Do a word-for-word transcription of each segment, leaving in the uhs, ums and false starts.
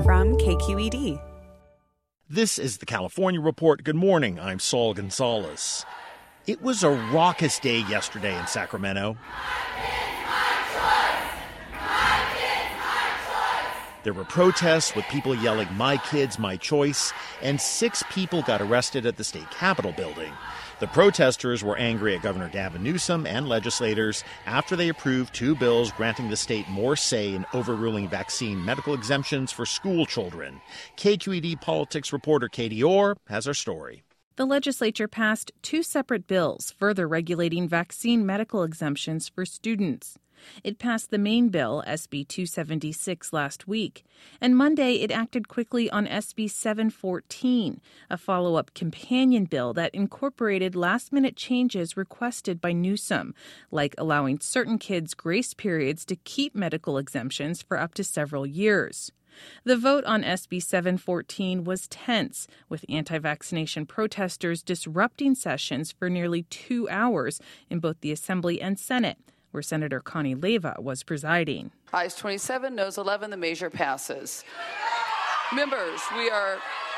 from K Q E D. This is the California Report. Good morning. I'm Saul Gonzalez. It was a raucous day yesterday in Sacramento. There were protests with people yelling, "My kids, my choice," and six people got arrested at the state capitol building. The protesters were angry at Governor Gavin Newsom and legislators after they approved two bills granting the state more say in overruling vaccine medical exemptions for school children. K Q E D politics reporter Katie Orr has our story. The legislature passed two separate bills further regulating vaccine medical exemptions for students. It passed the main bill, S B two seventy-six, last week, and Monday it acted quickly on S B seven fourteen, a follow-up companion bill that incorporated last-minute changes requested by Newsom, like allowing certain kids grace periods to keep medical exemptions for up to several years. The vote on S B seven fourteen was tense, with anti-vaccination protesters disrupting sessions for nearly two hours in both the Assembly and Senate, where Senator Connie Leyva was presiding. Ayes twenty-seven, noes eleven, the measure passes. Members, we are...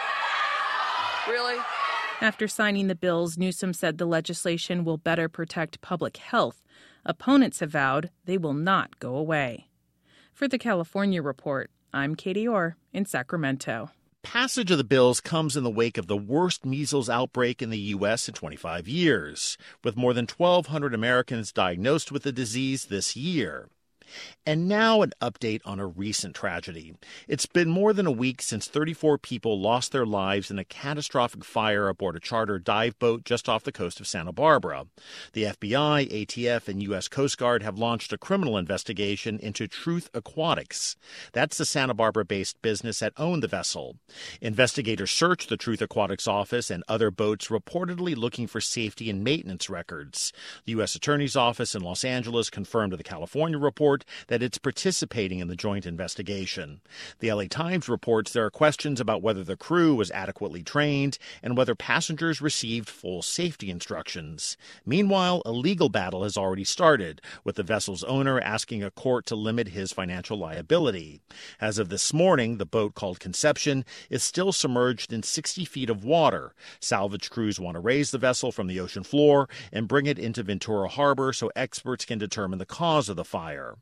Really? After signing the bills, Newsom said the legislation will better protect public health. Opponents have vowed they will not go away. For the California Report, I'm Katie Orr in Sacramento. Passage of the bills comes in the wake of the worst measles outbreak in the U S in twenty-five years, with more than twelve hundred Americans diagnosed with the disease this year. And now an update on a recent tragedy. It's been more than a week since thirty-four people lost their lives in a catastrophic fire aboard a charter dive boat just off the coast of Santa Barbara. The F B I, A T F, and U S Coast Guard have launched a criminal investigation into Truth Aquatics. That's the Santa Barbara-based business that owned the vessel. Investigators searched the Truth Aquatics office and other boats, reportedly looking for safety and maintenance records. The U S Attorney's Office in Los Angeles confirmed to the California Report that it's participating in the joint investigation. The L A Times reports there are questions about whether the crew was adequately trained and whether passengers received full safety instructions. Meanwhile, a legal battle has already started, with the vessel's owner asking a court to limit his financial liability. As of this morning, the boat, called Conception, is still submerged in sixty feet of water. Salvage crews want to raise the vessel from the ocean floor and bring it into Ventura Harbor so experts can determine the cause of the fire.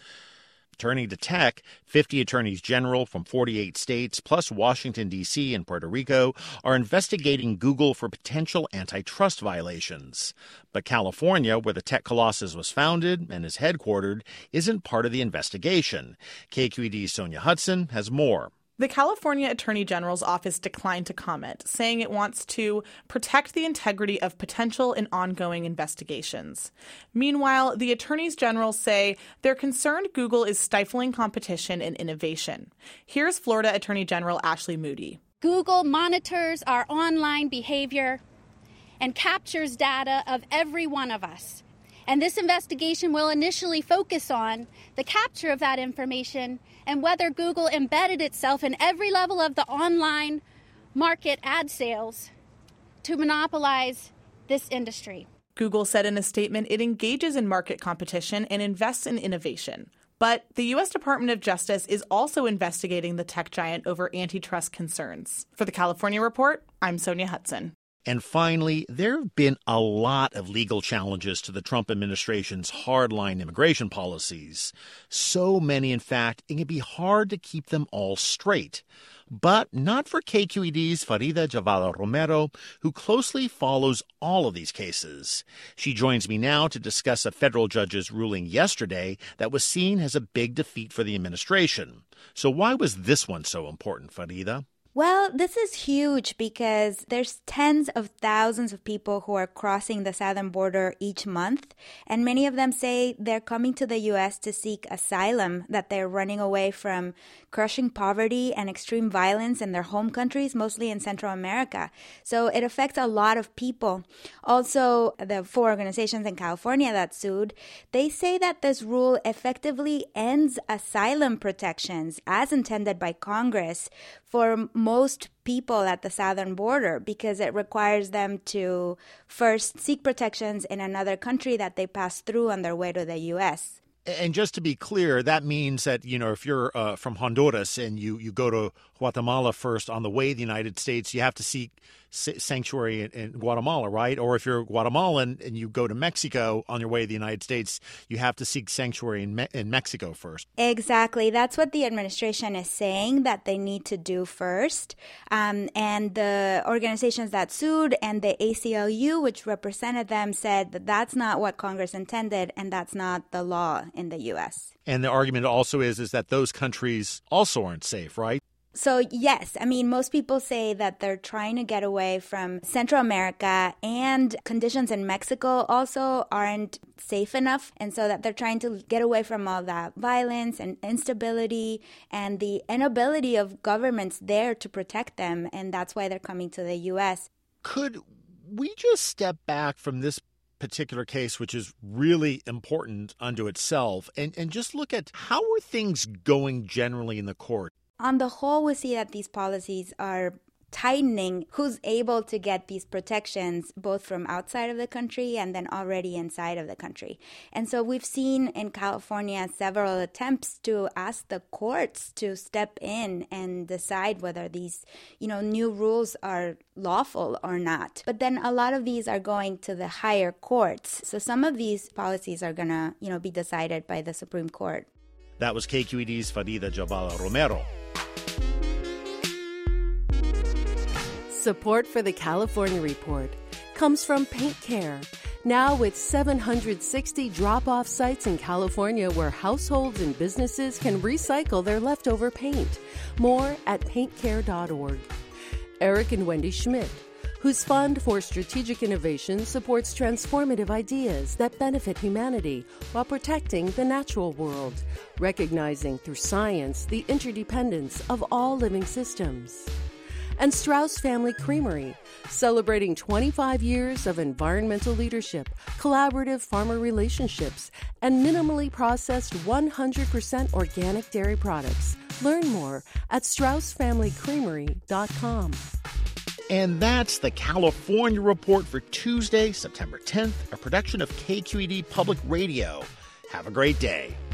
Turning to tech, fifty attorneys general from forty-eight states, plus Washington, D C and Puerto Rico, are investigating Google for potential antitrust violations. But California, where the tech colossus was founded and is headquartered, isn't part of the investigation. K Q E D's Sonia Hudson has more. The California Attorney General's office declined to comment, saying it wants to protect the integrity of potential and ongoing investigations. Meanwhile, the attorneys general say they're concerned Google is stifling competition and innovation. Here's Florida Attorney General Ashley Moody. Google monitors our online behavior and captures data of every one of us. And this investigation will initially focus on the capture of that information and whether Google embedded itself in every level of the online market ad sales to monopolize this industry. Google said in a statement it engages in market competition and invests in innovation. But the U S Department of Justice is also investigating the tech giant over antitrust concerns. For the California Report, I'm Sonia Hudson. And finally, there have been a lot of legal challenges to the Trump administration's hardline immigration policies. So many, in fact, it can be hard to keep them all straight. But not for K Q E D's Farida Javad Romero, who closely follows all of these cases. She joins me now to discuss a federal judge's ruling yesterday that was seen as a big defeat for the administration. So why was this one so important, Farida? Well, this is huge because there's tens of thousands of people who are crossing the southern border each month, and many of them say they're coming to the U S to seek asylum, that they're running away from crushing poverty and extreme violence in their home countries, mostly in Central America. So it affects a lot of people. Also, the four organizations in California that sued, they say that this rule effectively ends asylum protections as intended by Congress for most people at the southern border, because it requires them to first seek protections in another country that they pass through on their way to the U S. And just to be clear, that means that, you know, if you're uh, from Honduras and you, you go to Guatemala first on the way to the United States, you have to seek sanctuary in, in Guatemala, right? Or if you're Guatemalan and you go to Mexico on your way to the United States, you have to seek sanctuary in, Me- in Mexico first. Exactly. That's what the administration is saying that they need to do first. Um, and the organizations that sued and the A C L U, which represented them, said that that's not what Congress intended and that's not the law in the U S. And the argument also is, is that those countries also aren't safe, right? So, yes, I mean, most people say that they're trying to get away from Central America, and conditions in Mexico also aren't safe enough. And so that they're trying to get away from all that violence and instability and the inability of governments there to protect them. And that's why they're coming to the U S. Could we just step back from this particular case, which is really important unto itself, and, and just look at how are things going generally in the court? On the whole, we see that these policies are tightening who's able to get these protections, both from outside of the country and then already inside of the country. And so we've seen in California several attempts to ask the courts to step in and decide whether these, you know, new rules are lawful or not. But then a lot of these are going to the higher courts. So some of these policies are going to, you know, be decided by the Supreme Court. That was K Q E D's Farida Jabala Romero. Support for the California Report comes from Paint Care, now with seven hundred sixty drop-off sites in California where households and businesses can recycle their leftover paint. More at paint care dot org. Eric and Wendy Schmidt, whose Fund for Strategic Innovation supports transformative ideas that benefit humanity while protecting the natural world, recognizing through science the interdependence of all living systems. And Strauss Family Creamery, celebrating twenty-five years of environmental leadership, collaborative farmer relationships, and minimally processed one hundred percent organic dairy products. Learn more at strauss family creamery dot com. And that's the California Report for Tuesday, September tenth, a production of K Q E D Public Radio. Have a great day.